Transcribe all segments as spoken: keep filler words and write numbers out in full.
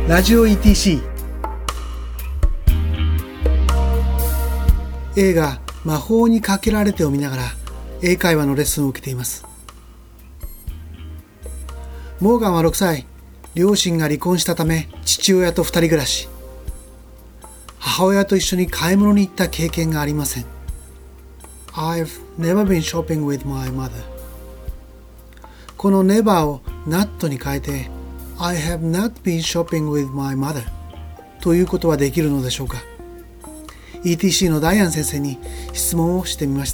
ラジオ イーティーシー 映画魔法にかけられてを見ながら英会話のレッスンを受けています。モーガンはろくさい、両親が離婚したため父親と二人暮らし。母親と一緒に買い物に行った経験がありません。 I've never been shopping with my mother。 この never を not に変えて I have not been shopping with my mother ということはできるのでしょうか。 イーティーシー のダイアン先生に質問をしてみました。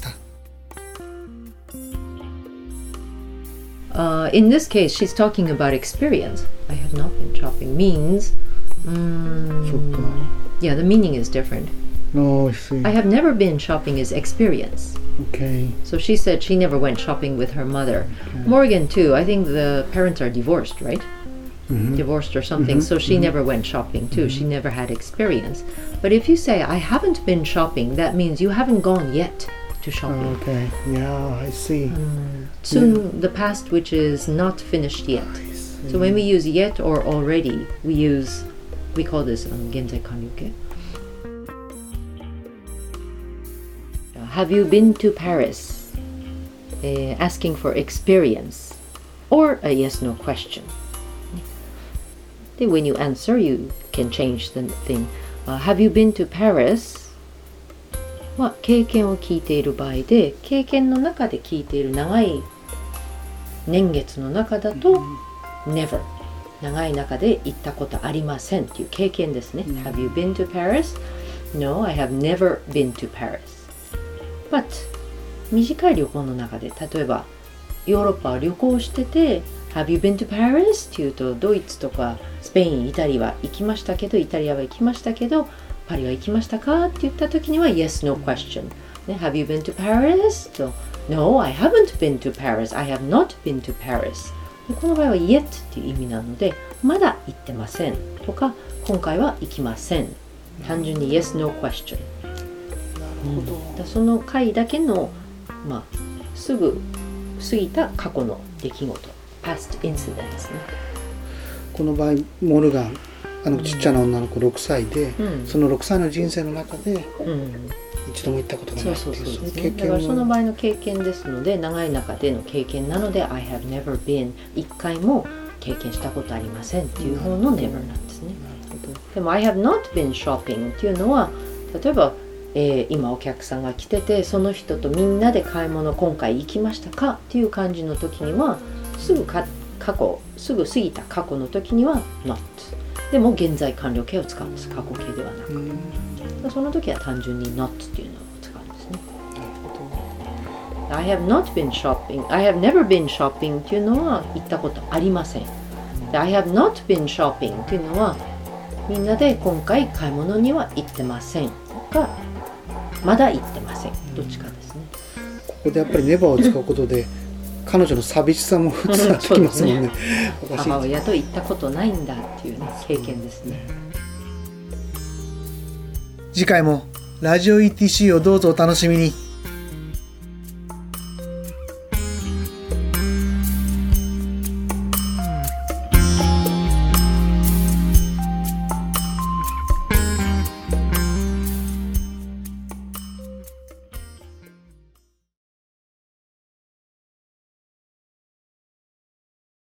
Uh, in this case, she's talking about experience. I have not been shopping means, um, yeah, the meaning is different. Oh, I see. I have never been shopping is experience. Okay. So she said she never went shopping with her mother. Okay. Morgan too. I think the parents are divorced, right? Mm-hmm. Divorced or something. Mm-hmm. So she mm-hmm. never went shopping too. Mm-hmm. She never had experience. But if you say I haven't been shopping, that means you haven't gone yet.To shopping. Okay, yeah, I see. Um, soon, yeah. The past, which is not finished yet. So when we use yet or already, we use, we call this um, 現在完了形。Have you been to Paris? Uh, asking for experience or a yes no question. Then when you answer, you can change the thing. Uh, have you been to Paris?まあ、経験を聞いている場合で、経験の中で聞いている長い年月の中だと、mm-hmm. never 長い中で行ったことありませんっていう経験ですね。mm-hmm. Have you been to Paris? No, I have never been to Paris. But 短い旅行の中で、例えばヨーロッパを旅行してて Have you been to Paris? っていうと、ドイツとかスペイン、イタリアは行きましたけど、イタリアは行きましたけどパリは行きましたかって言った時には Yes, no question、ね、Have you been to Paris? と No, I haven't been to Paris. I have not been to Paris。 この場合は Yet っていう意味なので、まだ行ってませんとか、今回は行きません。単純に Yes, no question。 なるほど、 うん、だその回だけの、まあ、すぐ過ぎた過去の出来事 Past incident ですね。 この場合モルガンあのちっちゃな女の子ろくさいで、うん、そのろくさいの人生の中で、うん、一度も行ったことがないっていう、そうそうそう経験を、だからその場合の経験ですので、長い中での経験なので I have never been 一回も経験したことありませんっていう方の never なんですね。でも I have not been shopping っていうのは、例えば、えー、今お客さんが来てて、その人とみんなで買い物今回行きましたかっていう感じの時には、すぐか過去すぐ過ぎた過去の時には notでも現在完了形を使うんです。過去形ではなく、うん、その時は単純に not っていうのを使うんですね。I have not been shopping I have never been shopping っていうのは行ったことありません。で I have not been shopping っていうのはみんなで今回買い物には行ってませんかまだ行ってません、どっちかですね。 ここでやっぱり never を使うことで彼女の寂しさも伝わってきますもんね。 うん、母親と行ったことないんだっていうね、経験ですね。 次回もラジオ イーティーシー をどうぞお楽しみに。